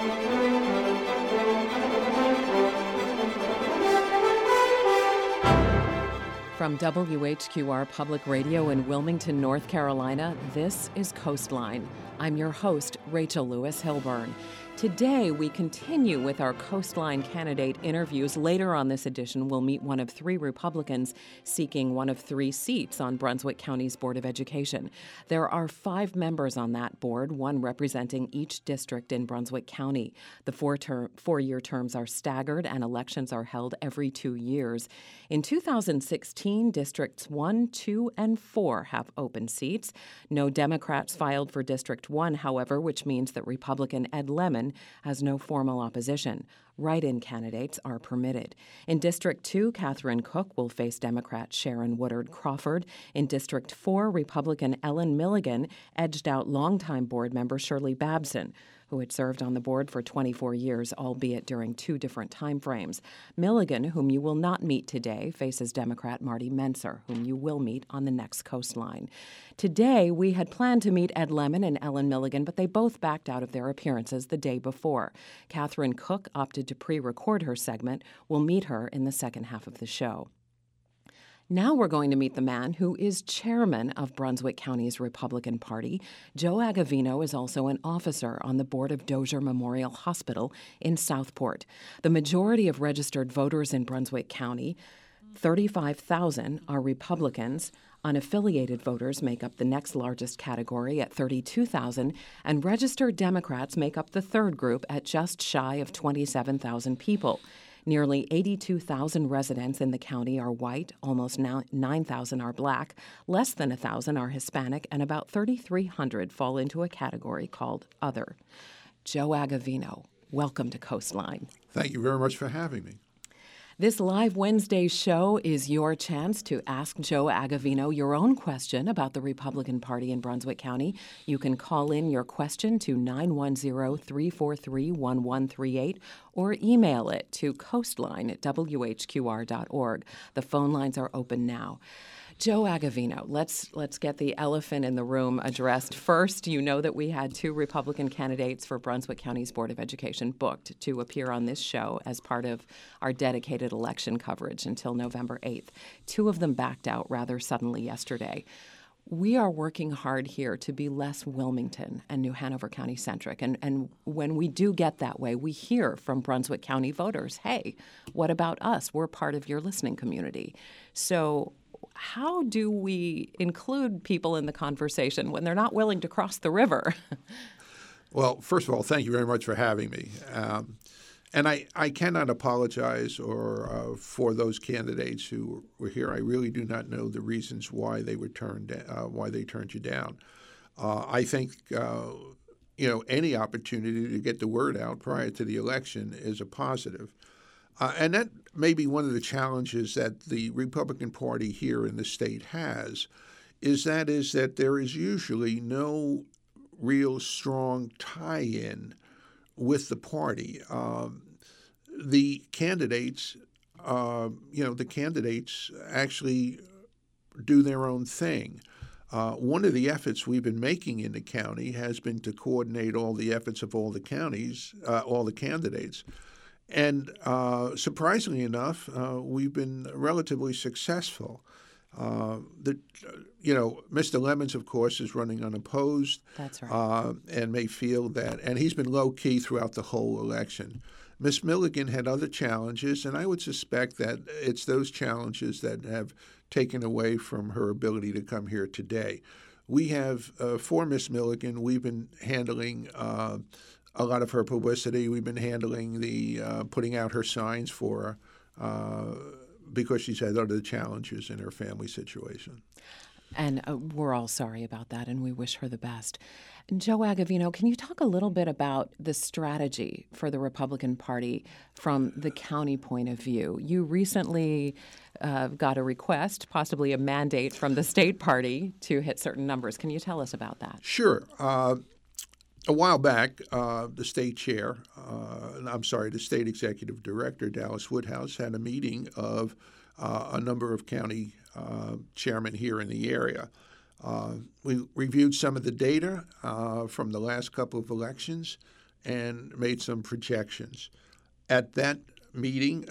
From WHQR Public Radio in Wilmington, North Carolina, this is Coastline. I'm your host, Rachel Lewis Hilburn. Today, we continue with our Coastline candidate interviews. Later on this edition, we'll meet one of three Republicans seeking one of three seats on Brunswick County's Board of Education. There are 5 members on that board, one representing each district in Brunswick County. The four-year terms are staggered and elections are held every 2 years. In 2016, Districts 1, 2, and 4 have open seats. No Democrats filed for District 1, however, which means that Republican Ed Lemon has no formal opposition. Write-in candidates are permitted. In District 2, Catherine Cook will face Democrat Sharon Woodard Crawford. In District 4, Republican Ellen Milligan edged out longtime board member Shirley Babson, who had served on the board for 24 years, albeit during 2 different time frames. Milligan, whom you will not meet today, faces Democrat Marty Menser, whom you will meet on the next Coastline. Today, we had planned to meet Ed Lemon and Ellen Milligan, but they both backed out of their appearances the day before. Catherine Cook opted to pre-record her segment. We'll meet her in the second half of the show. Now we're going to meet the man who is chairman of Brunswick County's Republican Party. Joe Agavino is also an officer on the board of Dozier Memorial Hospital in Southport. The majority of registered voters in Brunswick County, 35,000, are Republicans. Unaffiliated voters make up the next largest category at 32,000, and registered Democrats make up the third group at just shy of 27,000 people. Nearly 82,000 residents in the county are white, almost 9,000 are black, less than 1,000 are Hispanic, and about 3,300 fall into a category called Other. Joe Agavino, welcome to Coastline. Thank you very much for having me. This live Wednesday show is your chance to ask Joe Agavino your own question about the Republican Party in Brunswick County. You can call in your question to 910-343-1138 or email it to coastline@whqr.org. The phone lines are open now. Joe Agavino, let's get the elephant in the room addressed first. You know that we had 2 Republican candidates for Brunswick County's Board of Education booked to appear on this show as part of our dedicated election coverage until November 8th. 2 of them backed out rather suddenly yesterday. We are working hard here to be less Wilmington and New Hanover County centric. And when we do get that way, we hear from Brunswick County voters, hey, what about us? We're part of your listening community. So how do we include people in the conversation when they're not willing to cross the river? Well, first of all, thank you very much for having me. And I cannot apologize for those candidates who were here. I really do not know the reasons why they were turned you down. I think any opportunity to get the word out prior to the election is a positive. And that may be one of the challenges that the Republican Party here in the state has, is that there is usually no real strong tie-in with the party. The candidates actually do their own thing. One of the efforts we've been making in the county has been to coordinate all the efforts of all the candidates. And surprisingly enough, we've been relatively successful. Mr. Lemons, of course, is running unopposed. That's right. And may feel that, and he's been low-key throughout the whole election. Ms. Milligan had other challenges, and I would suspect that it's those challenges that have taken away from her ability to come here today. We have, for Ms. Milligan, we've been handling a lot of her publicity. We've been handling the putting out her signs for her because she's had other challenges in her family situation. And we're all sorry about that, and we wish her the best. Joe Agavino, can you talk a little bit about the strategy for the Republican Party from the county point of view? You recently got a request, possibly a mandate from the state party to hit certain numbers. Can you tell us about that? Sure. A while back, the state executive director, Dallas Woodhouse, had a meeting of a number of county chairmen here in the area. We reviewed some of the data from the last couple of elections, and made some projections. At that meeting,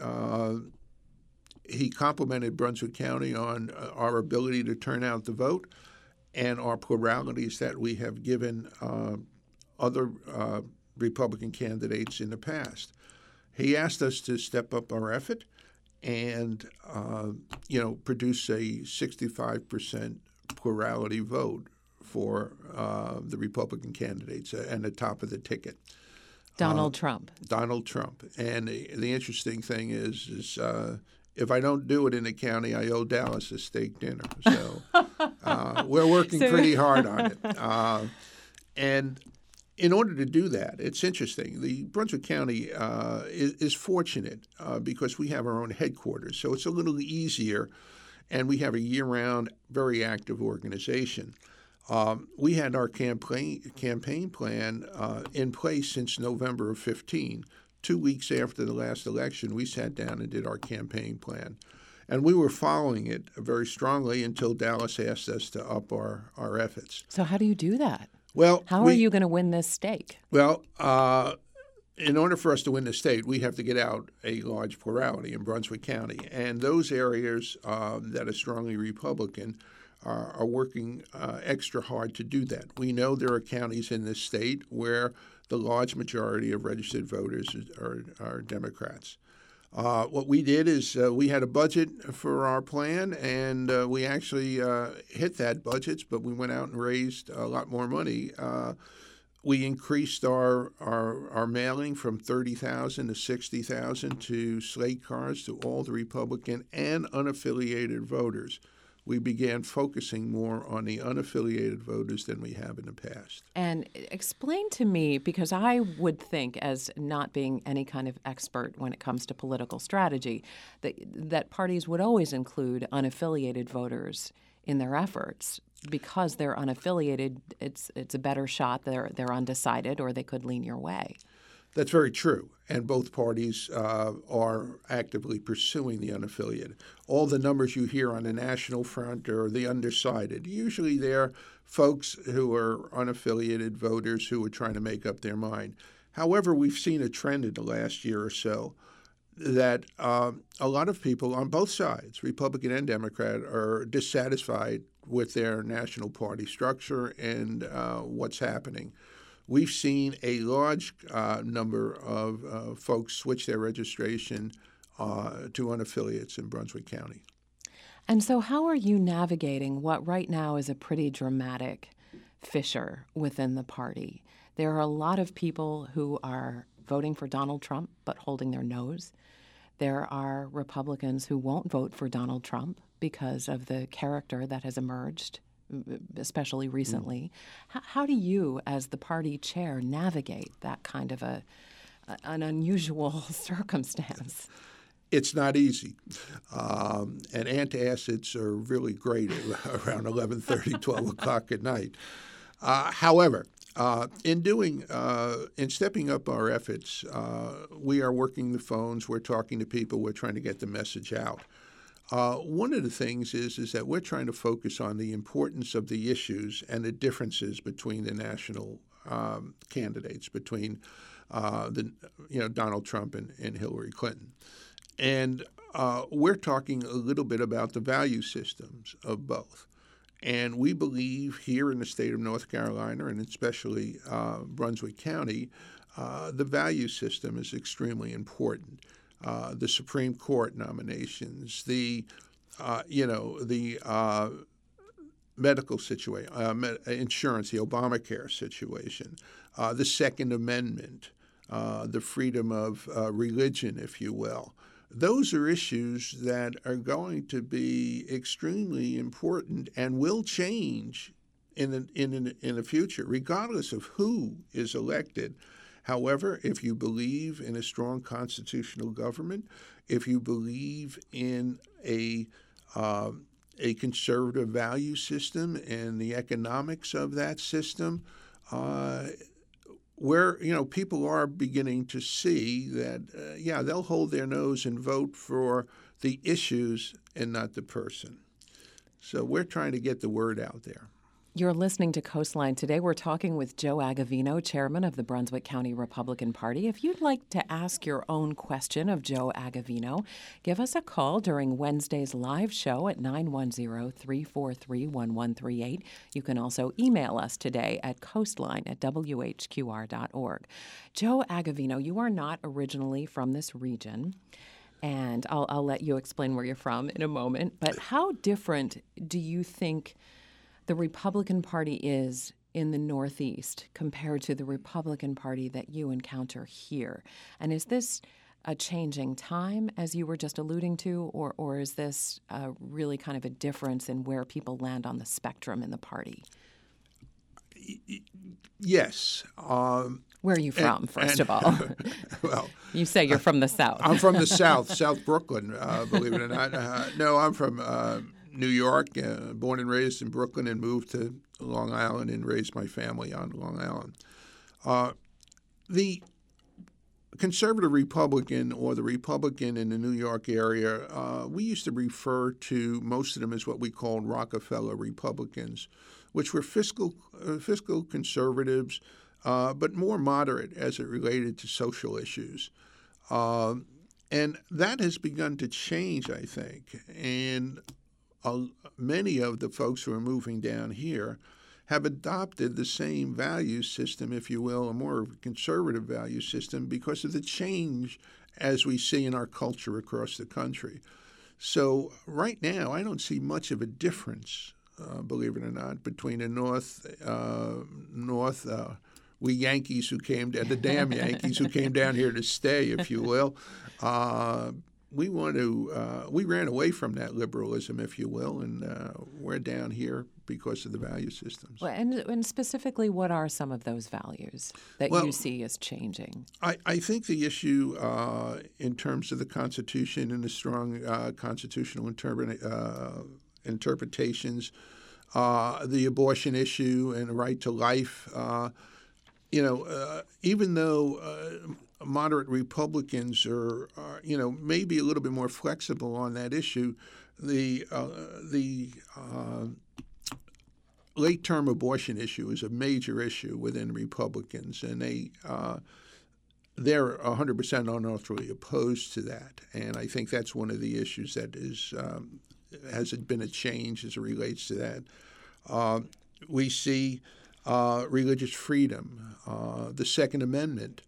he complimented Brunswick County on our ability to turn out the vote and our pluralities that we have given other Republican candidates in the past. He asked us to step up our effort and, produce a 65% plurality vote for the Republican candidates and the top of the ticket. Donald Trump. Donald Trump. And the interesting thing is if I don't do it in the county, I owe Dallas a steak dinner. So we're working pretty hard on it. And in order to do that, it's interesting. The Brunswick County is fortunate because we have our own headquarters. So it's a little easier, and we have a year-round, very active organization. We had our campaign plan in place since November of 15. 2 weeks after the last election, we sat down and did our campaign plan. And we were following it very strongly until Dallas asked us to up our efforts. So how do you do that? Well, how are you going to win this stake? Well, in order for us to win the state, we have to get out a large plurality in Brunswick County. And those areas that are strongly Republican are working extra hard to do that. We know there are counties in this state where the large majority of registered voters are Democrats. What we did is we had a budget for our plan, and we actually hit that budget, but we went out and raised a lot more money. We increased our mailing from 30,000 to 60,000 to slate cards to all the Republican and unaffiliated voters. We began focusing more on the unaffiliated voters than we have in the past. And explain to me, because I would think, as not being any kind of expert when it comes to political strategy, that parties would always include unaffiliated voters in their efforts. Because they're unaffiliated, it's a better shot. They're undecided, or they could lean your way. That's very true, and both parties are actively pursuing the unaffiliated. All the numbers you hear on the national front are the undecided. Usually they're folks who are unaffiliated voters who are trying to make up their mind. However, we've seen a trend in the last year or so that a lot of people on both sides, Republican and Democrat, are dissatisfied with their national party structure and what's happening. We've seen a large number of folks switch their registration to unaffiliates in Brunswick County. And so how are you navigating what right now is a pretty dramatic fissure within the party? There are a lot of people who are voting for Donald Trump but holding their nose. There are Republicans who won't vote for Donald Trump because of the character that has emerged, especially recently. How do you, as the party chair, navigate that kind of an unusual circumstance? It's not easy. And antacids are really great around 11:30, 12 o'clock at night. However, in stepping up our efforts, we are working the phones, we're talking to people, we're trying to get the message out. One of the things is that we're trying to focus on the importance of the issues and the differences between the national candidates, between Donald Trump and Hillary Clinton. And we're talking a little bit about the value systems of both. And we believe here in the state of North Carolina, and especially Brunswick County, the value system is extremely important. The Supreme Court nominations, the medical situation, insurance, the Obamacare situation, the Second Amendment, the freedom of religion, if you will. Those are issues that are going to be extremely important and will change in the future, regardless of who is elected. However, if you believe in a strong constitutional government, if you believe in a conservative value system and the economics of that system, where people are beginning to see that, they'll hold their nose and vote for the issues and not the person. So we're trying to get the word out there. You're listening to Coastline. Today we're talking with Joe Agavino, chairman of the Brunswick County Republican Party. If you'd like to ask your own question of Joe Agavino, give us a call during Wednesday's live show at 910-343-1138. You can also email us today at coastline@whqr.org. Joe Agavino, you are not originally from this region, and I'll let you explain where you're from in a moment. But how different do you think the Republican Party is in the Northeast compared to the Republican Party that you encounter here? And is this a changing time, as you were just alluding to, or is this really kind of a difference in where people land on the spectrum in the party? Yes. Where are you from, first of all? Well, you say you're from the South. I'm from the South, South Brooklyn, believe it or not. No, I'm from New York, born and raised in Brooklyn, and moved to Long Island and raised my family on Long Island. The conservative Republican, or the Republican in the New York area, we used to refer to most of them as what we called Rockefeller Republicans, which were fiscal conservatives, but more moderate as it related to social issues. And that has begun to change, I think. And many of the folks who are moving down here have adopted the same value system, if you will, a more conservative value system, because of the change as we see in our culture across the country. So right now, I don't see much of a difference, believe it or not, between the North, we Yankees who came down, the damn Yankees who came down here to stay, if you will. We ran away from that liberalism, if you will, and we're down here because of the value systems. Well, and specifically, what are some of those values that you see as changing? I think the issue in terms of the Constitution and the strong constitutional interpretations, the abortion issue and the right to life, even though moderate Republicans are maybe a little bit more flexible on that issue, the late-term abortion issue is a major issue within Republicans, and they're 100% unearthly opposed to that. And I think that's one of the issues that has been a change as it relates to that. We see religious freedom, the Second Amendment.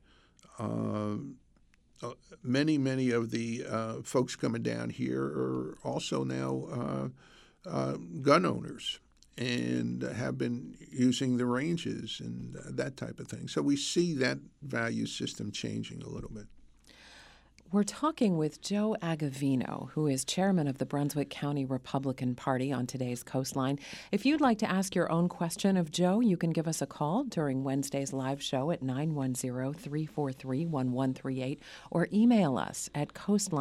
Many of the folks coming down here are also now gun owners and have been using the ranges and that type of thing. So we see that value system changing a little bit. We're talking with Joe Agavino, who is chairman of the Brunswick County Republican Party, on today's Coastline. If you'd like to ask your own question of Joe, you can give us a call during Wednesday's live show at 910-343-1138 or email us at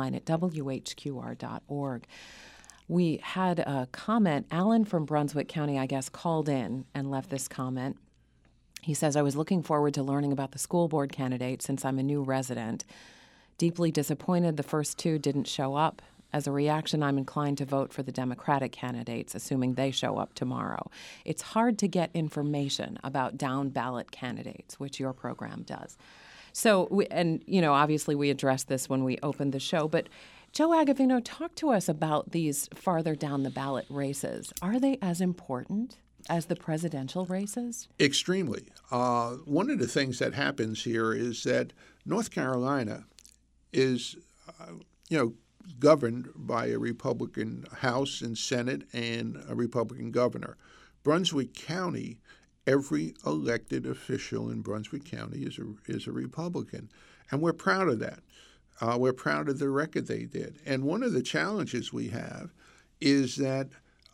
coastline@whqr.org. We had a comment. Alan from Brunswick County, I guess, called in and left this comment. He says, I was looking forward to learning about the school board candidate since I'm a new resident. Deeply disappointed the first two didn't show up. As a reaction, I'm inclined to vote for the Democratic candidates, assuming they show up tomorrow. It's hard to get information about down-ballot candidates, which your program does. So, obviously we addressed this when we opened the show, but Joe Agavino, talk to us about these farther down the ballot races. Are they as important as the presidential races? Extremely. One of the things that happens here is that North Carolina is, governed by a Republican House and Senate and a Republican governor. Brunswick County, every elected official in Brunswick County is a Republican, and we're proud of that. We're proud of the record they did. And one of the challenges we have is that,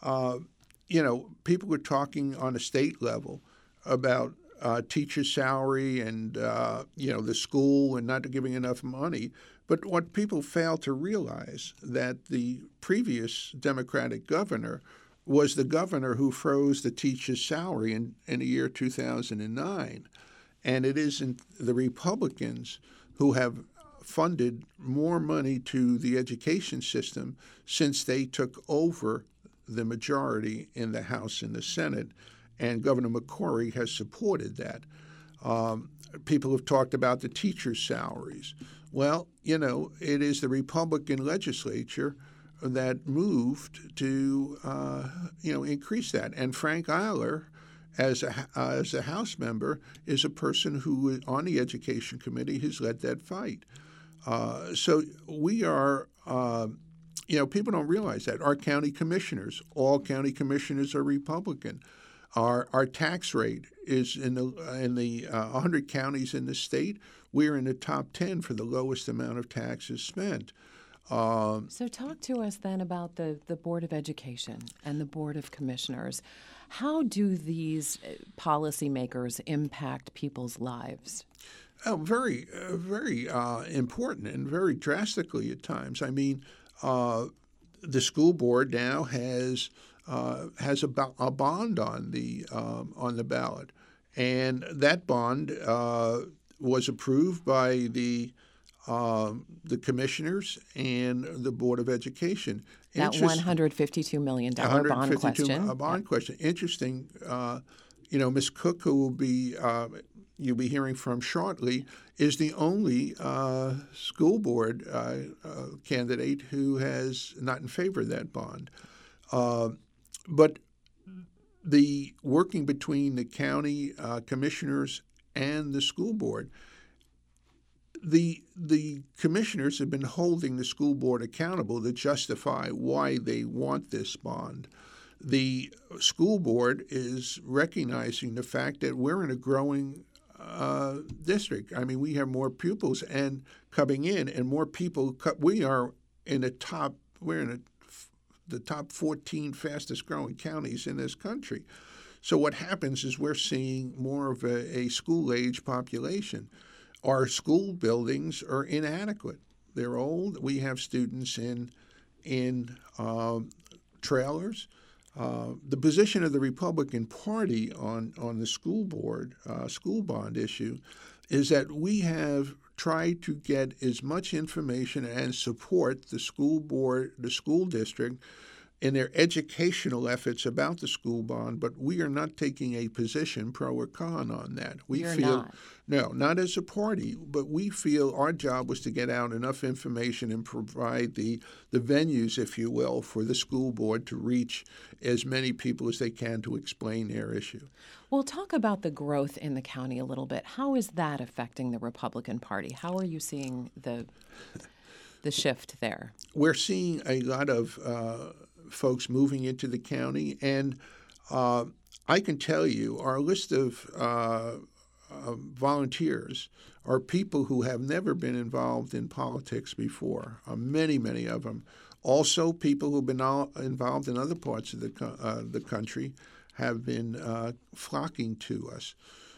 people are talking on a state level about teacher salary and, the school and not giving enough money. But what people fail to realize that the previous Democratic governor was the governor who froze the teacher's salary in the year 2009. And it isn't the Republicans who have funded more money to the education system since they took over the majority in the House and the Senate. and Governor McCrory has supported that. People have talked about the teachers' salaries. Well, it is the Republican legislature that moved to, increase that. And Frank Eiler, as a House member, is a person who, on the Education Committee, has led that fight. So we are, people don't realize that. Our county commissioners, all county commissioners are Republican. Our tax rate is in the 100 counties in the state. We're in the top 10 for the lowest amount of taxes spent. So talk to us then about the Board of Education and the Board of Commissioners. How do these policymakers impact people's lives? Very, very important and very drastically at times. I mean, the school board now has a bond on the ballot, and that bond was approved by the commissioners and the Board of Education. That $152 million bond question. A bond question. Interesting. Ms. Cook, who you'll be hearing from shortly, is the only school board candidate who has not in favor of that bond. But the working between the county commissioners and the school board, the commissioners have been holding the school board accountable to justify why they want this bond. The school board is recognizing the fact that we're in a growing district. I mean, we have more pupils and coming in, and more people. We are in the top. We're in the top 14 fastest growing counties in this country. So what happens is we're seeing more of a school-age population. Our school buildings are inadequate. They're old. We have students in trailers. The position of the Republican Party on the school board, school bond issue, is that we have tried to get as much information and support the school board, the school district, in their educational efforts about the school bond, but we are not taking a position pro or con on that. No, not as a party, but we feel our job was to get out enough information and provide the venues, if you will, for the school board to reach as many people as they can to explain their issue. Well, talk about the growth in the county a little bit. How is that affecting the Republican Party? How are you seeing the shift there? We're seeing a lot of folks moving into the county, and I can tell you our list of volunteers are people who have never been involved in politics before, many, many of them. Also, people who have been involved in other parts of the country have been flocking to us.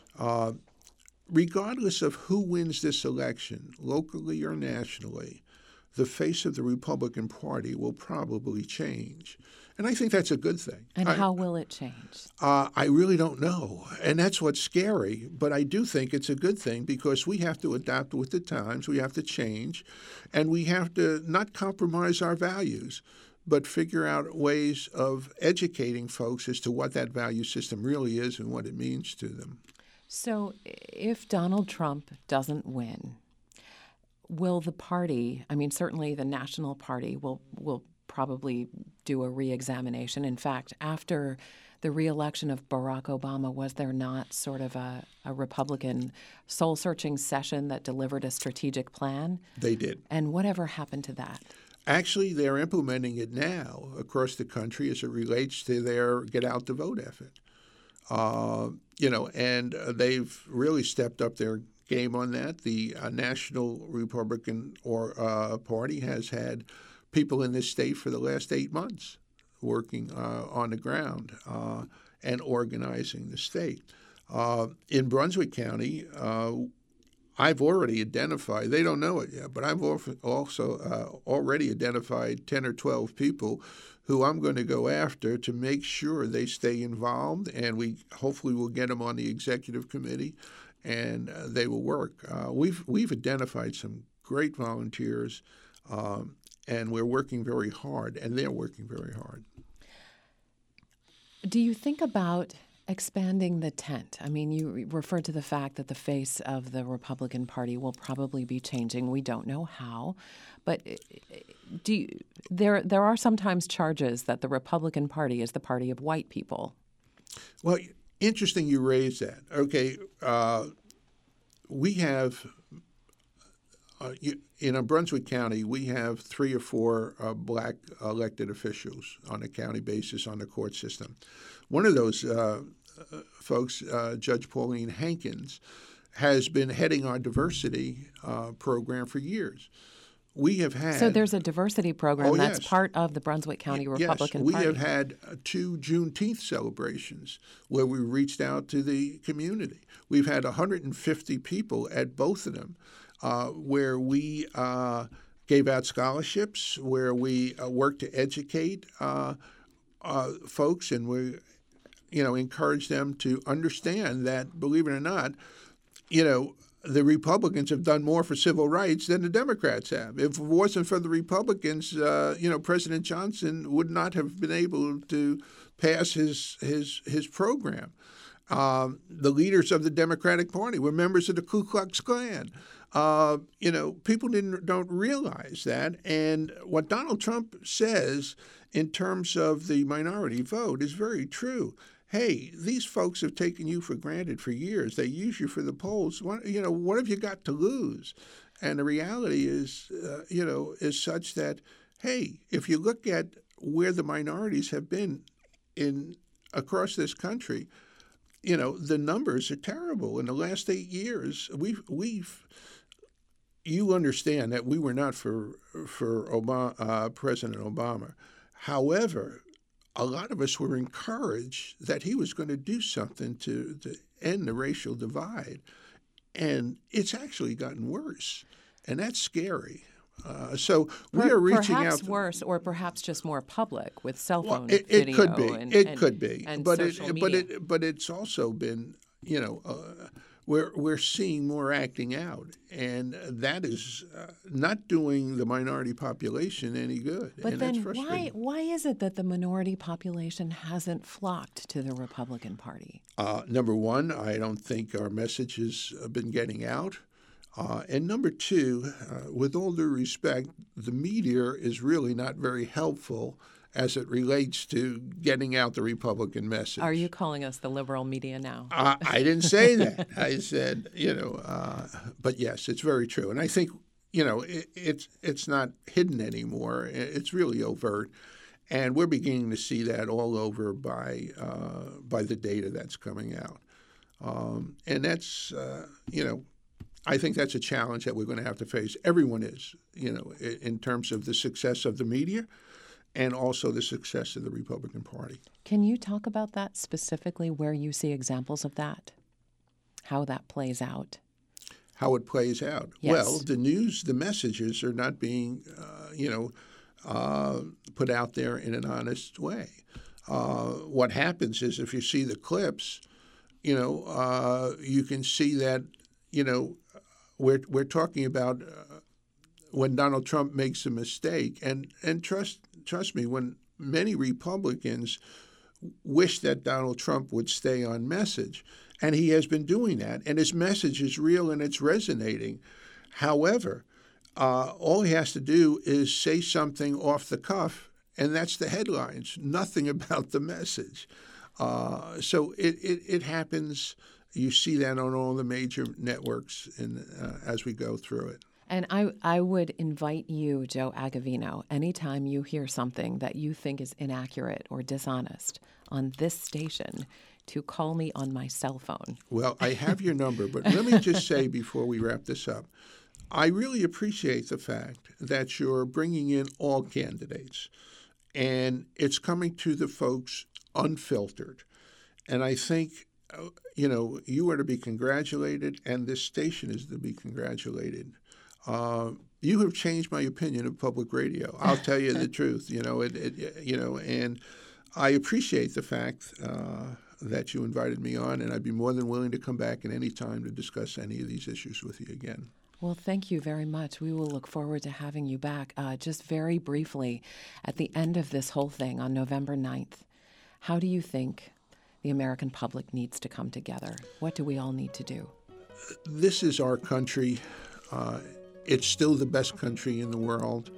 Regardless of who wins this election, locally or nationally, the face of the Republican Party will probably change. And I think that's a good thing. And how will it change? I really don't know. And that's what's scary. But I do think it's a good thing because we have to adapt with the times. We have to change. And we have to not compromise our values, but figure out ways of educating folks as to what that value system really is and what it means to them. So if Donald Trump doesn't win, will the party, certainly the National Party will probably do a reexamination. In fact, after the reelection of Barack Obama, was there not sort of a Republican soul-searching session that delivered a strategic plan? They did. And whatever happened to that? Actually, they're implementing it now across the country as it relates to their get out the vote effort. And they've really stepped up their game on that. The National Republican Party has had people in this state for the last 8 months working on the ground and organizing the state. In Brunswick County, I've already identified, they don't know it yet, but I've also already identified 10 or 12 people who I'm going to go after to make sure they stay involved, and we hopefully will get them on the executive committee, and they will work. We've identified some great volunteers, and we're working very hard, and they're working very hard. Do you think about expanding the tent? I mean, you referred to the fact that the face of the Republican Party will probably be changing. We don't know how, but there are sometimes charges that the Republican Party is the party of white people. Well, interesting you raise that. Okay, we have in Brunswick County, we have 3 or 4 black elected officials on a county basis on the court system. One of those folks, Judge Pauline Hankins, has been heading our diversity program for years. We have had... So there's a diversity program that's yes. part of the Brunswick County Republican Party. Yes, we have had 2 Juneteenth celebrations where we reached out to the community. We've had 150 people at both of them where we gave out scholarships, where we worked to educate folks, and we encourage them to understand that, believe it or not, the Republicans have done more for civil rights than the Democrats have. If it wasn't for the Republicans, President Johnson would not have been able to pass his program. The leaders of the Democratic Party were members of the Ku Klux Klan. People don't realize that. And what Donald Trump says in terms of the minority vote is very true. Hey, these folks have taken you for granted for years. They use you for the polls. What have you got to lose? And the reality is, is such that, hey, if you look at where the minorities have been across this country, the numbers are terrible. In the last 8 years, you understand that we were not for President Obama. However, a lot of us were encouraged that he was going to do something to end the racial divide. And it's actually gotten worse. And that's scary. So we are reaching out. Perhaps worse, or perhaps just more public with cell phone video. It could be. It could be. And but social media. But it's also been, we're seeing more acting out, and that is not doing the minority population any good. But and then that's frustrating. why is it that the minority population hasn't flocked to the Republican Party? Number one, I don't think our message has been getting out. And number two, with all due respect, the media is really not very helpful as it relates to getting out the Republican message. Are you calling us the liberal media now? I didn't say that. I said, but yes, it's very true. And I think, it's not hidden anymore. It's really overt. And we're beginning to see that all over by the data that's coming out. And that's, I think that's a challenge that we're going to have to face. Everyone is, in terms of the success of the media and also the success of the Republican Party. Can you talk about that specifically, where you see examples of that, how that plays out? How it plays out? Yes. Well, the messages are not being, put out there in an honest way. What happens is if you see the clips, you can see that, we're talking about when Donald Trump makes a mistake, and trust me, when many Republicans wish that Donald Trump would stay on message, and he has been doing that, and his message is real and it's resonating. However, all he has to do is say something off the cuff, and that's the headlines. Nothing about the message. So it happens. You see that on all the major networks as we go through it. And I would invite you, Joe Agavino, anytime you hear something that you think is inaccurate or dishonest on this station, to call me on my cell phone. Well, I have your number, but let me just say before we wrap this up, I really appreciate the fact that you're bringing in all candidates, and it's coming to the folks unfiltered. And I think you are to be congratulated, and this station is to be congratulated. You have changed my opinion of public radio. I'll tell you the truth. And I appreciate the fact that you invited me on, and I'd be more than willing to come back at any time to discuss any of these issues with you again. Well, thank you very much. We will look forward to having you back. Just very briefly, at the end of this whole thing on November 9th, how do you think the American public needs to come together? What do we all need to do? This is our country. It's still the best country in the world.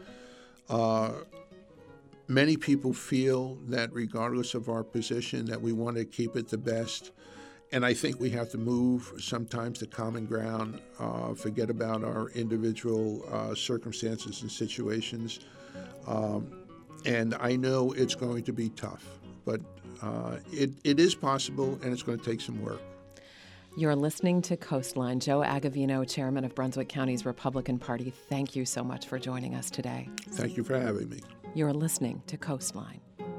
Many people feel that regardless of our position, that we want to keep it the best. And I think we have to move sometimes to common ground, forget about our individual circumstances and situations. And I know it's going to be tough, but it is possible, and it's going to take some work. You're listening to Coastline. Joe Agavino, chairman of Brunswick County's Republican Party, thank you so much for joining us today. Thank you for having me. You're listening to Coastline.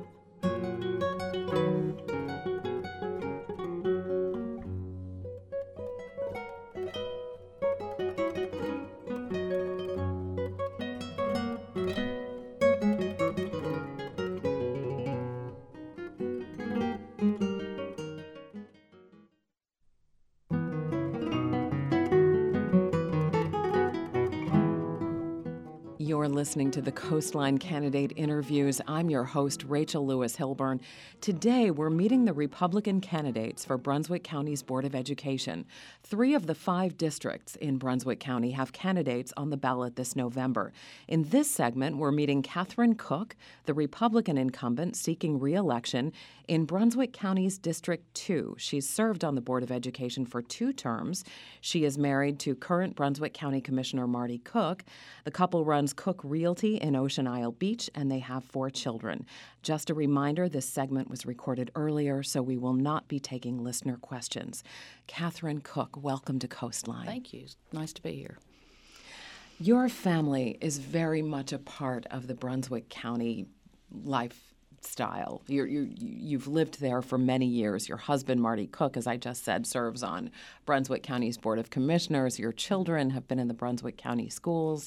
You're listening to the Coastline Candidate Interviews. I'm your host, Rachel Lewis Hilburn. Today, we're meeting the Republican candidates for Brunswick County's Board of Education. 3 of the 5 districts in Brunswick County have candidates on the ballot this November. In this segment, we're meeting Catherine Cook, the Republican incumbent seeking re-election in Brunswick County's District 2. She's served on the Board of Education for 2 terms. She is married to current Brunswick County Commissioner Marty Cook. The couple runs Cook Realty in Ocean Isle Beach, and they have 4 children. Just a reminder, this segment was recorded earlier, so we will not be taking listener questions. Catherine Cook, welcome to Coastline. Thank you. It's nice to be here. Your family is very much a part of the Brunswick County lifestyle. You've lived there for many years. Your husband, Marty Cook, as I just said, serves on Brunswick County's Board of Commissioners. Your children have been in the Brunswick County schools.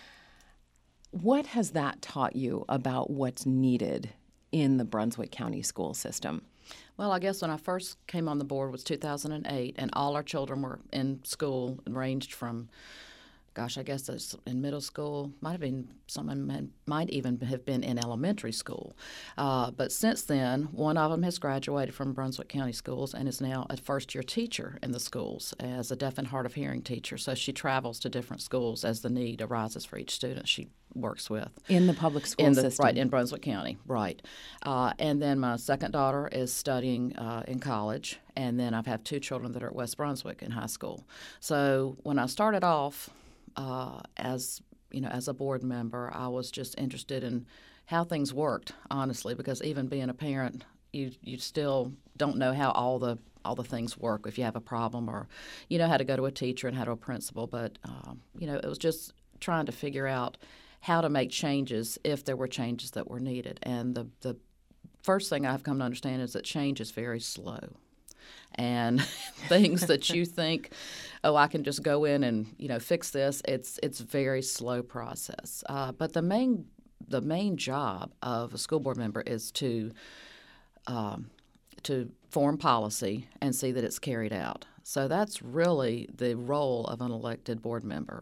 What has that taught you about what's needed in the Brunswick County school system? Well, I guess when I first came on the board was 2008, and all our children were in school and ranged from, I guess it's in middle school, might have been someone might even have been in elementary school. But since then, one of them has graduated from Brunswick County Schools and is now a first-year teacher in the schools as a deaf and hard of hearing teacher. So she travels to different schools as the need arises for each student she works with. In the public school system? Right, in Brunswick County, right. And then my second daughter is studying in college, and then I've had 2 children that are at West Brunswick in high school. So when I started off, as a board member, I was just interested in how things worked, honestly, because even being a parent, you still don't know how all the things work if you have a problem, or you know how to go to a teacher and how to a principal. But it was just trying to figure out how to make changes if there were changes that were needed. And the first thing I've come to understand is that change is very slow. And things that you think, I can just go in and fix this. It's a very slow process. But the main job of a school board member is to form policy and see that it's carried out. So that's really the role of an elected board member.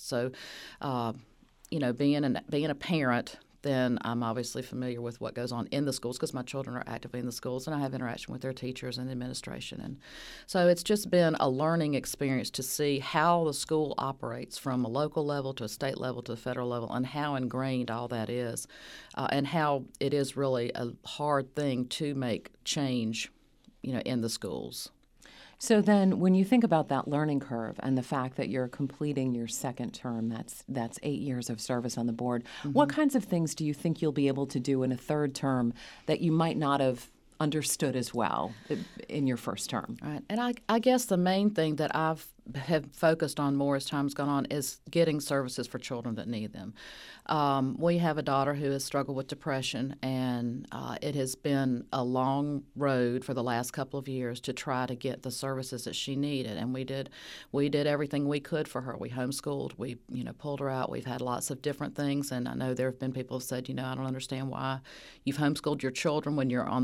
Being a parent, then I'm obviously familiar with what goes on in the schools because my children are actively in the schools and I have interaction with their teachers and administration. And so it's just been a learning experience to see how the school operates from a local level to a state level to a federal level and how ingrained all that is and how it is really a hard thing to make change, in the schools. So then when you think about that learning curve and the fact that you're completing your second term, that's 8 years of service on the board, what kinds of things do you think you'll be able to do in a third term that you might not have understood as well in your first term? Right. And I guess the main thing that have focused on more as time's gone on is getting services for children that need them. We have a daughter who has struggled with depression, and it has been a long road for the last couple of years to try to get the services that she needed. And we did everything we could for her. We homeschooled. We pulled her out. We've had lots of different things, and I know there have been people who said, I don't understand why you've homeschooled your children when you're on the board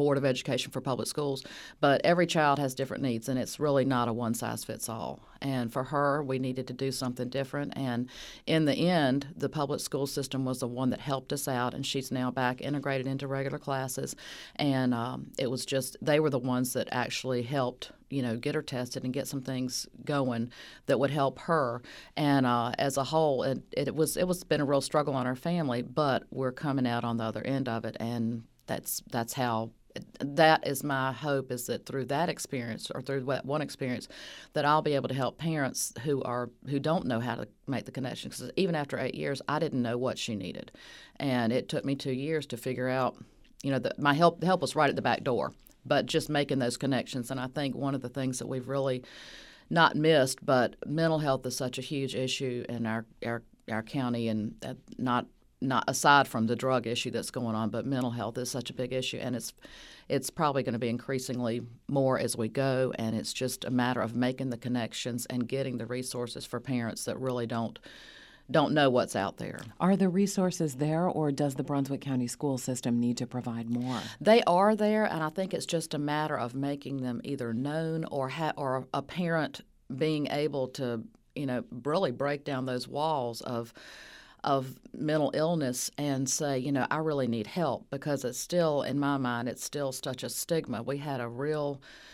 Board of Education for Public Schools, but every child has different needs, and it's really not a one-size-fits-all. And for her, we needed to do something different. And in the end, the public school system was the one that helped us out, and she's now back integrated into regular classes. And it was just, they were the ones that actually helped, get her tested and get some things going that would help her. And as a whole, it was been a real struggle on our family, but we're coming out on the other end of it, and that's how. That is my hope, is that through that experience, or through that one experience, that I'll be able to help parents who don't know how to make the connection. Because even after 8 years, I didn't know what she needed, and it took me 2 years to figure out. My help was right at the back door, but just making those connections. And I think one of the things that we've really not missed, but mental health is such a huge issue in our county, and not aside from the drug issue that's going on, but mental health is such a big issue, and it's probably going to be increasingly more as we go, and it's just a matter of making the connections and getting the resources for parents that really don't know what's out there. Are the resources there, or does the Brunswick County school system need to provide more? They are there, and I think it's just a matter of making them either known or a parent being able to, really break down those walls of mental illness and say, I really need help, because it's still, in my mind, it's still such a stigma. We had a real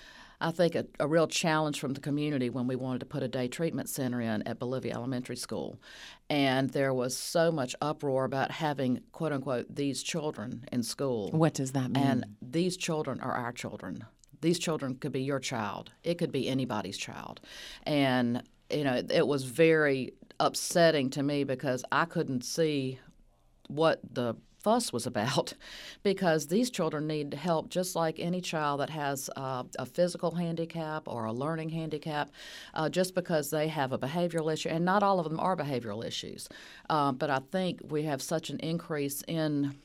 challenge from the community when we wanted to put a day treatment center in at Bolivia Elementary School. And there was so much uproar about having, quote unquote, these children in school. What does that mean? And these children are our children. These children could be your child. It could be anybody's child. And, it was very upsetting to me, because I couldn't see what the fuss was about, because these children need help just like any child that has a physical handicap or a learning handicap, just because they have a behavioral issue, and not all of them are behavioral issues. But I think we have such an increase in,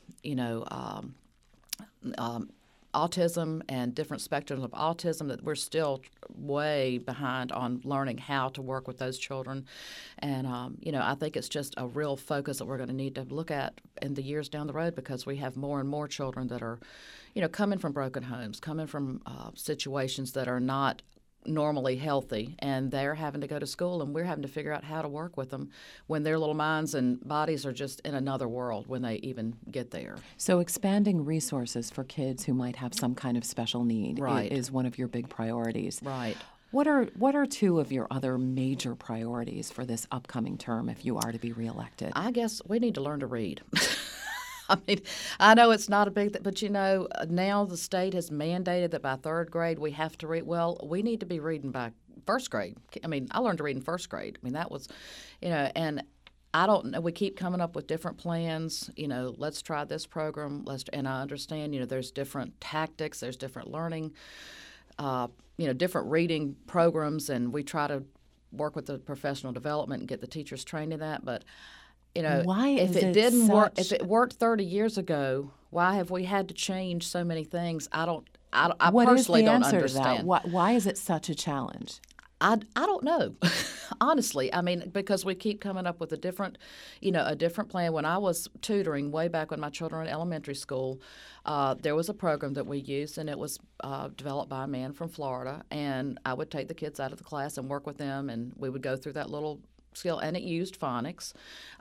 autism and different spectrums of autism that we're still way behind on learning how to work with those children. And, I think it's just a real focus that we're going to need to look at in the years down the road, because we have more and more children that are, coming from broken homes, coming from situations that are not normally healthy, and they're having to go to school, and we're having to figure out how to work with them when their little minds and bodies are just in another world when they even get there. So expanding resources for kids who might have some kind of special need is one of your big priorities. Right. What are two of your other major priorities for this upcoming term if you are to be reelected? I guess we need to learn to read. I mean, I know it's not a big thing, but now the state has mandated that by third grade we have to read. Well, we need to be reading by first grade. I mean, I learned to read in first grade. I mean, that was, and I don't know. We keep coming up with different plans. Let's try this program. And I understand, there's different tactics, there's different learning, different reading programs, and we try to work with the professional development and get the teachers trained in that, but. Why if it didn't work, if it worked 30 years ago, why have we had to change so many things? I personally don't understand. Why is it such a challenge? I don't know, honestly. I mean, because we keep coming up with a different plan. When I was tutoring way back when my children were in elementary school, there was a program that we used, and it was developed by a man from Florida. And I would take the kids out of the class and work with them, and we would go through that little skill, and it used phonics,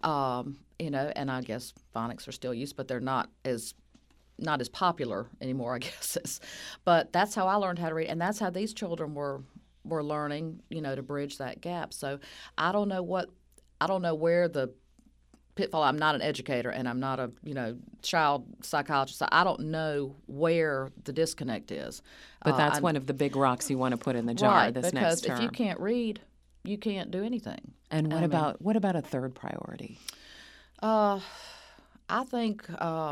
and I guess phonics are still used, but they're not as popular anymore, I guess. But that's how I learned how to read, and that's how these children were learning, to bridge that gap. So I don't know where the pitfall. I'm not an educator, and I'm not a child psychologist. So I don't know where the disconnect is. But that's one of the big rocks you want to put in the jar this next term. Because if you can't read, you can't do anything. And what about a third priority? I think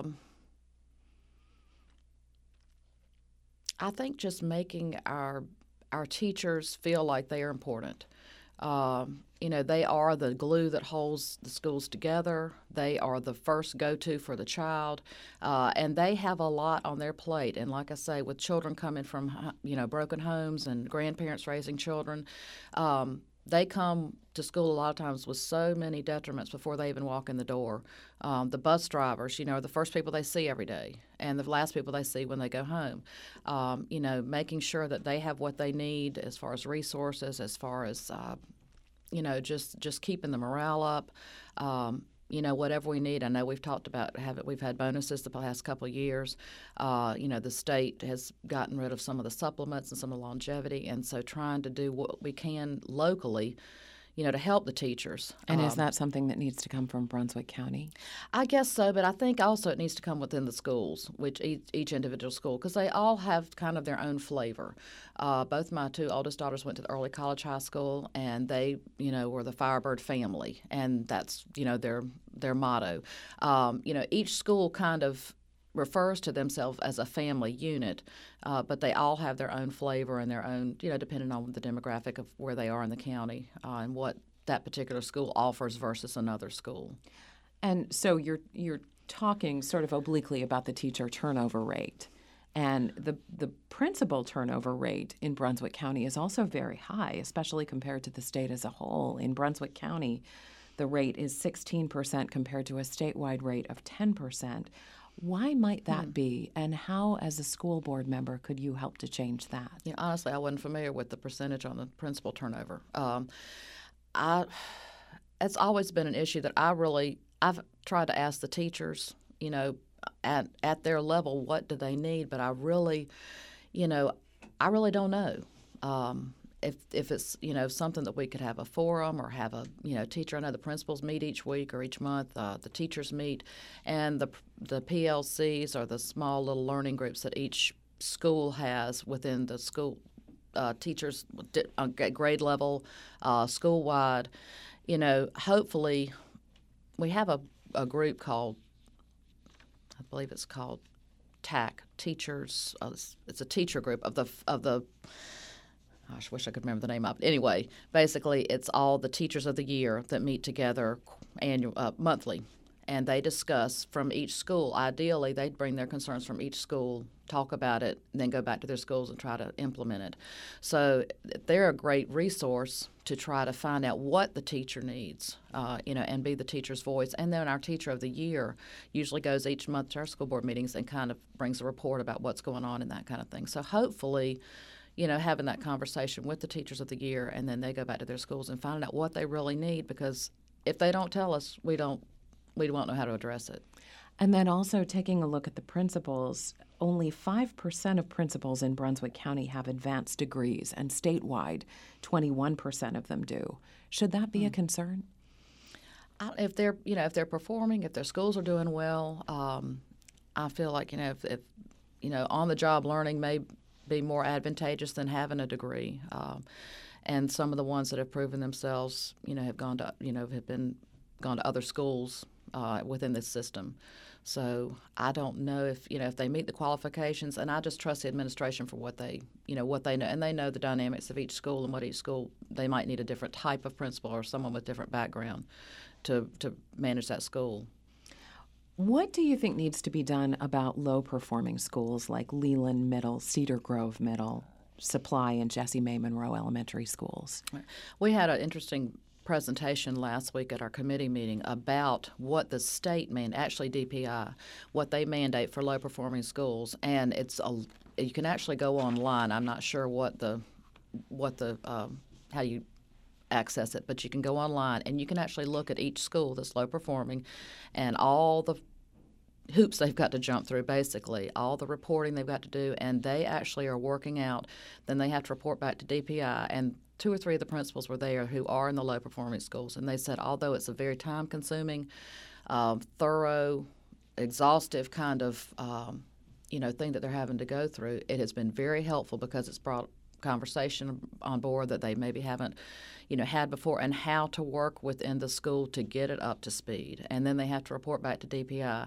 just making our teachers feel like they are important. They are the glue that holds the schools together. They are the first go-to for the child, and they have a lot on their plate. And like I say, with children coming from broken homes and grandparents raising children, they come to school a lot of times with so many detriments before they even walk in the door. The bus drivers, are the first people they see every day and the last people they see when they go home. Making sure that they have what they need as far as resources, as far as, just keeping the morale up. Whatever we need. I know we've talked about we've had bonuses the past couple of years. The state has gotten rid of some of the supplements and some of the longevity, and so trying to do what we can locally, to help the teachers. And is that something that needs to come from Brunswick County? I guess so, but I think also it needs to come within the schools, which each individual school, because they all have kind of their own flavor. Both my two oldest daughters went to the Early College High School, and they, were the Firebird family, and that's, their motto. Each school kind of refers to themselves as a family unit, but they all have their own flavor and their own, depending on the demographic of where they are in the county and what that particular school offers versus another school. And so you're talking sort of obliquely about the teacher turnover rate. And the principal turnover rate in Brunswick County is also very high, especially compared to the state as a whole. In Brunswick County, the rate is 16% compared to a statewide rate of 10%. Why might that be, and how, as a school board member, could you help to change that? Honestly, I wasn't familiar with the percentage on the principal turnover. It's always been an issue that I've tried to ask the teachers, at their level, what do they need? But I really don't know. If it's something that we could have a forum or have a teacher. I know the principals meet each week or each month. The teachers meet, and the PLCs are the small little learning groups that each school has within the school. Teachers at grade level, school wide. Hopefully, we have a group called, I believe it's called TAC, teachers. It's a teacher group of the. I wish I could remember the name of it. Anyway, basically, it's all the teachers of the year that meet together monthly, and they discuss from each school. Ideally, they'd bring their concerns from each school, talk about it, and then go back to their schools and try to implement it. So they're a great resource to try to find out what the teacher needs, and be the teacher's voice. And then our teacher of the year usually goes each month to our school board meetings and kind of brings a report about what's going on and that kind of thing. So hopefully, having that conversation with the teachers of the year, and then they go back to their schools and finding out what they really need, because if they don't tell us, we won't know how to address it. And then also taking a look at the principals, only 5% of principals in Brunswick County have advanced degrees, and statewide, 21% of them do. Should that be a concern? If they're performing, if their schools are doing well, I feel like if on-the-job learning may be more advantageous than having a degree. And some of the ones that have proven themselves, have gone to other schools within this system. So I don't know if they meet the qualifications, and I just trust the administration for what they know, and they know the dynamics of each school and what each school, they might need a different type of principal or someone with different background to manage that school. What do you think needs to be done about low-performing schools like Leland Middle, Cedar Grove Middle, Supply, and Jessie May Monroe Elementary Schools? We had an interesting presentation last week at our committee meeting about what the state actually DPI, what they mandate for low-performing schools, and you can actually go online. I'm not sure how you access it, but you can go online and you can actually look at each school that's low-performing and all the hoops they've got to jump through, basically, all the reporting they've got to do, and they actually are working out. Then they have to report back to DPI, and 2 or 3 of the principals were there who are in the low-performing schools, and they said although it's a very time-consuming, thorough, exhaustive kind of thing that they're having to go through, it has been very helpful because it's brought conversation on board that they maybe haven't had before, and how to work within the school to get it up to speed. And then they have to report back to DPI.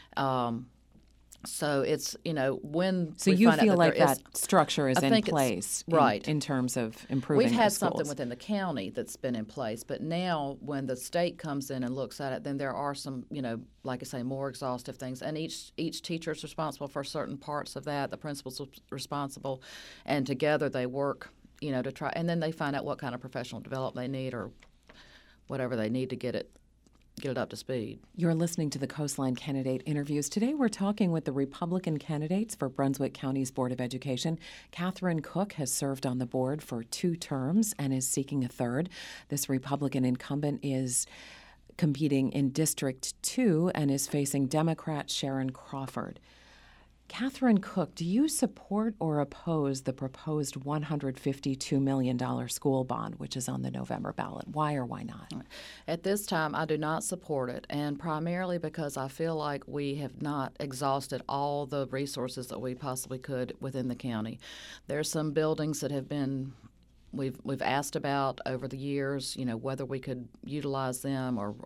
So it's, when so we you find feel out like that structure is in place, right, in terms of improving We've had the schools. something within the county that's been in place, but now when the state comes in and looks at it, then there are some, like I say, more exhaustive things. And each teacher is responsible for certain parts of that. The principal's responsible, and together they work to try, and then they find out what kind of professional development they need or whatever they need to get it up to speed. You're listening to the Coastline Candidate Interviews. Today we're talking with the Republican candidates for Brunswick County's Board of Education. Catherine Cook has served on the board for 2 terms and is seeking a third. This Republican incumbent is competing in District 2 and is facing Democrat Sharon Crawford. Catherine Cook, do you support or oppose the proposed $152 million school bond, which is on the November ballot? Why or why not? At this time, I do not support it, and primarily because I feel like we have not exhausted all the resources that we possibly could within the county. There's some buildings that have been we've asked about over the years, whether we could utilize them or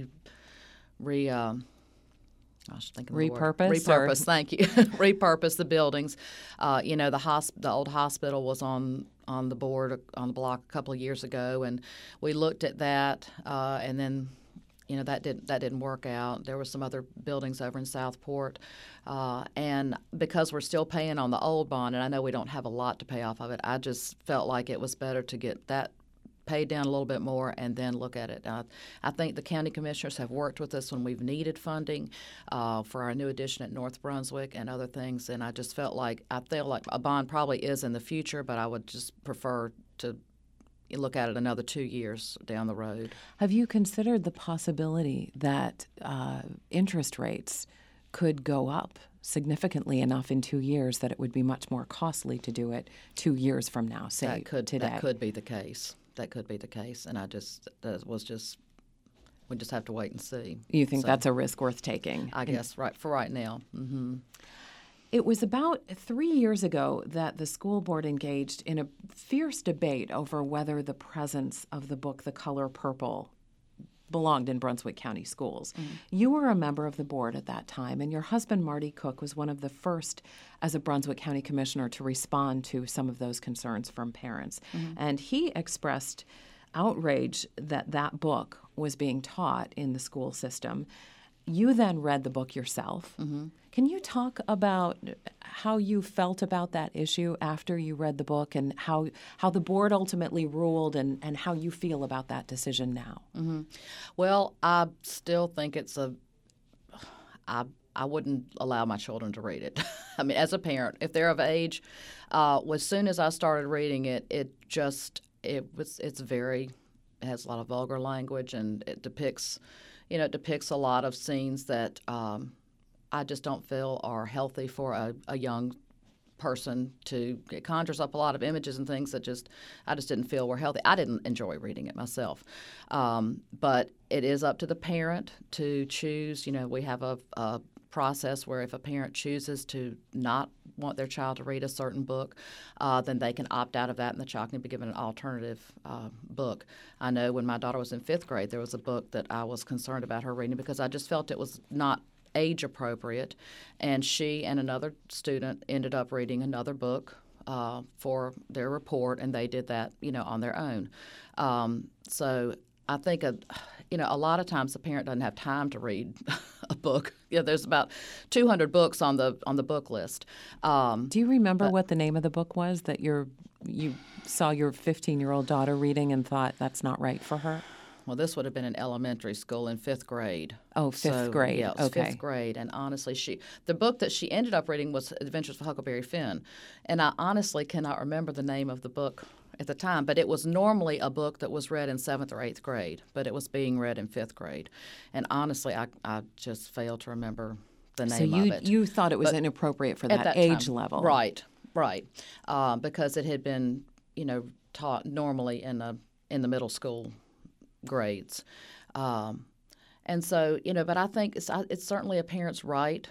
I was thinking repurpose. Thank you. Repurpose the buildings. The old hospital was on the board on the block a couple of years ago, and we looked at that, and then that didn't work out. There were some other buildings over in Southport, and because we're still paying on the old bond, and I know we don't have a lot to pay off of it, I just felt like it was better to get that paid down a little bit more and then look at it. I think the county commissioners have worked with us when we've needed funding for our new addition at North Brunswick and other things, and I feel like a bond probably is in the future, but I would just prefer to look at it another 2 years down the road. Have you considered the possibility that interest rates could go up significantly enough in 2 years that it would be much more costly to do it 2 years from now, say today? That could be the case. That could be the case, and we just have to wait and see. You think that's a risk worth taking? I guess for right now. Mm-hmm. It was about 3 years ago that the school board engaged in a fierce debate over whether the presence of the book The Color Purple belonged in Brunswick County schools. Mm-hmm. You were a member of the board at that time, and your husband, Marty Cook, was one of the first as a Brunswick County Commissioner to respond to some of those concerns from parents. Mm-hmm. And he expressed outrage that that book was being taught in the school system. You then read the book yourself. Mm-hmm. Can you talk about how you felt about that issue after you read the book and how the board ultimately ruled and how you feel about that decision now? Mm-hmm. Well, I still think I wouldn't allow my children to read it. I mean, as a parent, if they're of age, as soon as I started reading it, it has a lot of vulgar language, and it depicts a lot of scenes that I just don't feel are healthy for a young person to. It conjures up a lot of images and things that I just didn't feel were healthy. I didn't enjoy reading it myself. But it is up to the parent to choose. We have a process where if a parent chooses to not want their child to read a certain book, then they can opt out of that and the child can be given an alternative book. I know when my daughter was in 5th grade, there was a book that I was concerned about her reading because I just felt it was not age appropriate, and she and another student ended up reading another book for their report, and they did that, on their own. So I think a lot of times the parent doesn't have time to read a book. There's about 200 books on the book list. Do you remember what the name of the book was that you saw your 15-year-old daughter reading and thought that's not right for her? Well, this would have been in elementary school in 5th grade. Oh, 5th grade. Yeah, it was okay. 5th grade. And honestly, the book that she ended up reading was Adventures of Huckleberry Finn. And I honestly cannot remember the name of the book at the time, but it was normally a book that was read in 7th or 8th grade, but it was being read in 5th grade. And honestly, I just failed to remember the name of it. So you thought it was inappropriate for that age level. Right. Because it had been, taught normally in the middle school grades. And so, but I think it's certainly a parent's right,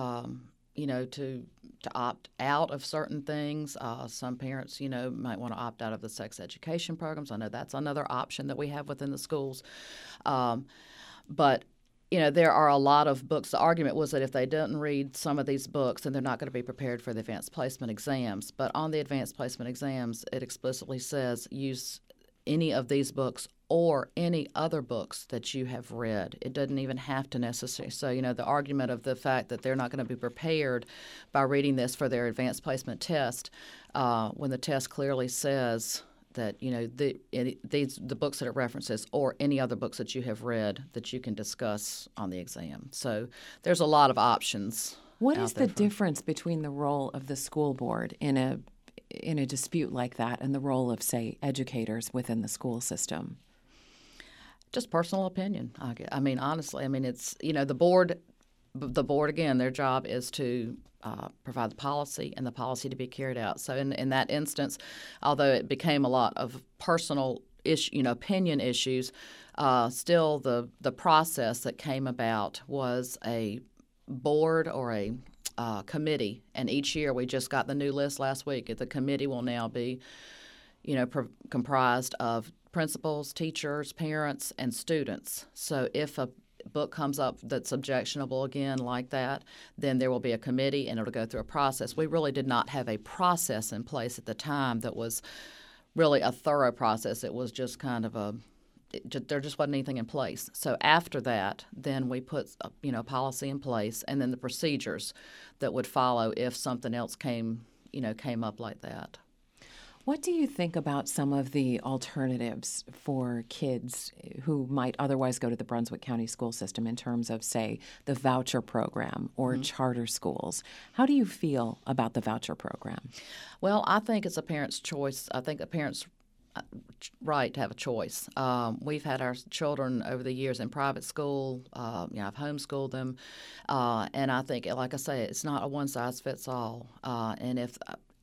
to opt out of certain things. Some parents, might want to opt out of the sex education programs. I know that's another option that we have within the schools. But there are a lot of books. The argument was that if they didn't read some of these books, then they're not going to be prepared for the advanced placement exams. But on the advanced placement exams, it explicitly says use any of these books or any other books that you have read. It doesn't even have to necessarily. So, the argument of the fact that they're not going to be prepared by reading this for their advanced placement test, when the test clearly says that, the books that it references or any other books that you have read that you can discuss on the exam. So there's a lot of options. What is the difference between the role of the school board in a dispute like that and the role of, say, educators within the school system? Just personal opinion. I mean, honestly, it's, the board, again, their job is to provide the policy and the policy to be carried out. So in that instance, although it became a lot of personal opinion issues, still the process that came about was a board or a committee, and each year we just got the new list last week. The committee will now be, comprised of principals, teachers, parents, and students. So if a book comes up that's objectionable again like that, then there will be a committee and it'll go through a process. We really did not have a process in place at the time that was really a thorough process. It was just kind of there just wasn't anything in place. So after that, then we put policy in place, and then the procedures that would follow if something else came up like that. What do you think about some of the alternatives for kids who might otherwise go to the Brunswick County school system in terms of, say, the voucher program or charter schools? How do you feel about the voucher program? Well, I think it's a parent's choice. I think a parent's right to have a choice. We've had our children over the years in private school. I've homeschooled them, and I think, like I say, it's not a one-size-fits-all. And if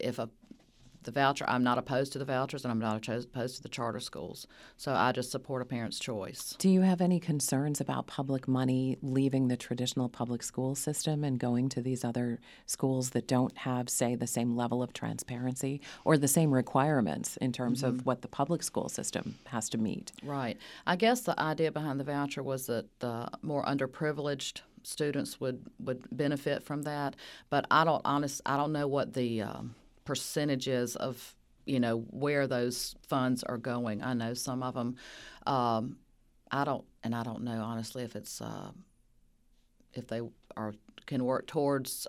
the voucher, I'm not opposed to the vouchers, and I'm not opposed to the charter schools. So I just support a parent's choice. Do you have any concerns about public money leaving the traditional public school system and going to these other schools that don't have, say, the same level of transparency or the same requirements in terms of what the public school system has to meet? Right. I guess the idea behind the voucher was that more underprivileged students would benefit from that. But I don't know what the percentages of where those funds are going. I know some of them. I don't know honestly if it's if they can work towards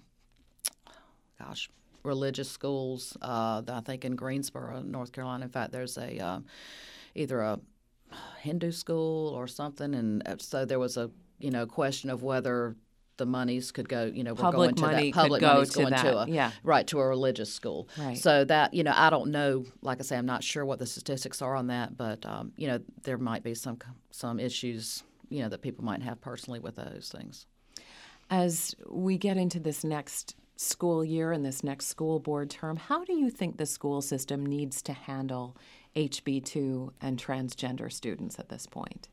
religious schools. I think in Greensboro, North Carolina. In fact, there's either a Hindu school or something, and so there was a question of whether the monies could go, we're going to that. Public money's going to a religious school. Right. So that, I don't know. Like I say, I'm not sure what the statistics are on that, but there might be some issues, that people might have personally with those things. As we get into this next school year and this next school board term, how do you think the school system needs to handle HB2 and transgender students at this point?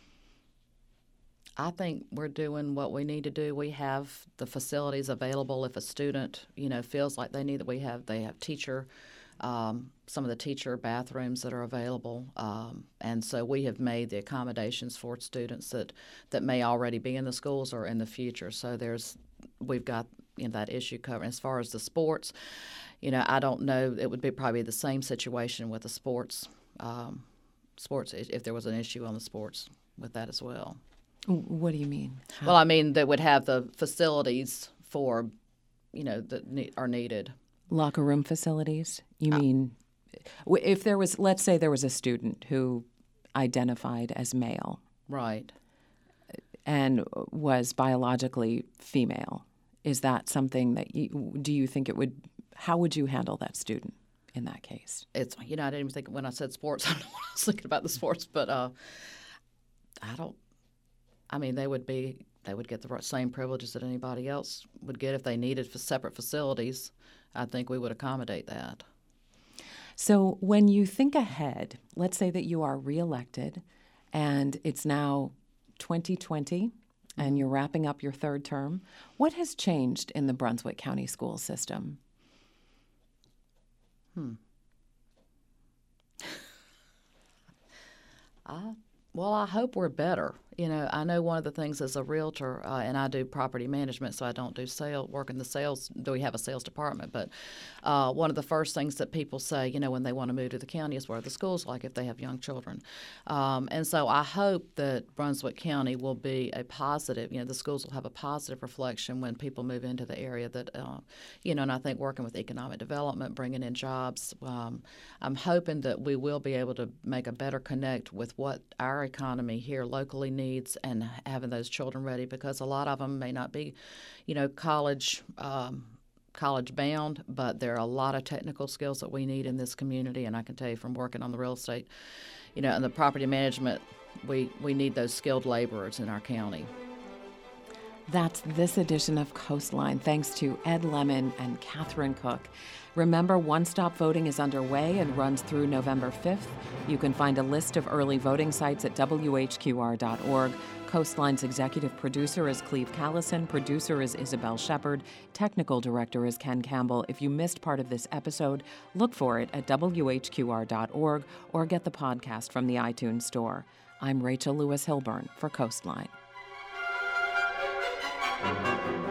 I think we're doing what we need to do. We have the facilities available if a student, feels like they need it. They have teacher, some of the teacher bathrooms that are available, and so we have made the accommodations for students that may already be in the schools or in the future. So we've got that issue covered. As far as the sports, I don't know. It would be probably the same situation with the sports if there was an issue on the sports with that as well. What do you mean? Well, I mean, they would have the facilities for, that are needed. Locker room facilities? You mean if there was, let's say there was a student who identified as male. Right. And was biologically female. Is that something that do you think how would you handle that student in that case? I didn't even think when I said sports, I don't know what I was thinking about the sports, but they would get the same privileges that anybody else would get if they needed for separate facilities. I think we would accommodate that. So when you think ahead, let's say that you are reelected and it's now 2020 and you're wrapping up your third term, what has changed in the Brunswick County school system? Well, I hope we're better. I know one of the things as a realtor, and I do property management, so I don't do work in the sales. Do we have a sales department? But one of the first things that people say, when they want to move to the county is where the school's like if they have young children. And so I hope that Brunswick County will be a positive, the schools will have a positive reflection when people move into the area that, and I think working with economic development, bringing in jobs, I'm hoping that we will be able to make a better connect with what our economy here locally needs and having those children ready, because a lot of them may not be, college bound, but there are a lot of technical skills that we need in this community. And I can tell you from working on the real estate, and the property management, we need those skilled laborers in our county. That's this edition of Coastline, thanks to Ed Lemon and Catherine Cook. Remember, one-stop voting is underway and runs through November 5th. You can find a list of early voting sites at WHQR.org. Coastline's executive producer is Cleve Callison, producer is Isabel Shepard, technical director is Ken Campbell. If you missed part of this episode, look for it at WHQR.org or get the podcast from the iTunes Store. I'm Rachel Lewis Hilburn for Coastline.